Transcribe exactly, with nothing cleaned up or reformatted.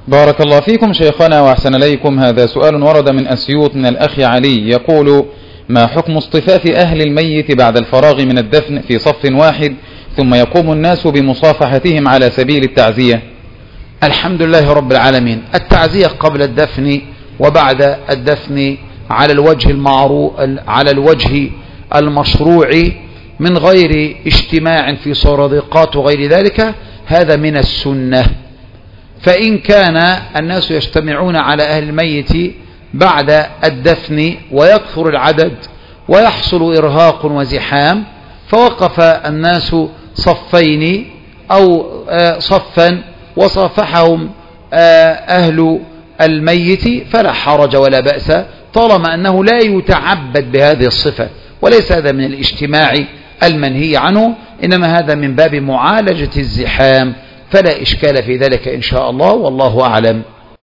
بارك الله فيكم شيخنا وأحسن إليكم. هذا سؤال ورد من أسيوط من الأخ علي، يقول: ما حكم اصطفاف أهل الميت بعد الفراغ من الدفن في صف واحد ثم يقوم الناس بمصافحتهم على سبيل التعزية؟ الحمد لله رب العالمين. التعزية قبل الدفن وبعد الدفن على الوجه المعروف على الوجه المشروع من غير اجتماع في صرادقات وغير ذلك، هذا من السنة. فإن كان الناس يجتمعون على أهل الميت بعد الدفن ويكثر العدد ويحصل إرهاق وزحام، فوقف الناس صفين أو صفا وصافحهم أهل الميت فلا حرج ولا بأس، طالما أنه لا يتعبد بهذه الصفة، وليس هذا من الاجتماع المنهي عنه، إنما هذا من باب معالجة الزحام، فلا إشكال في ذلك إن شاء الله، والله أعلم.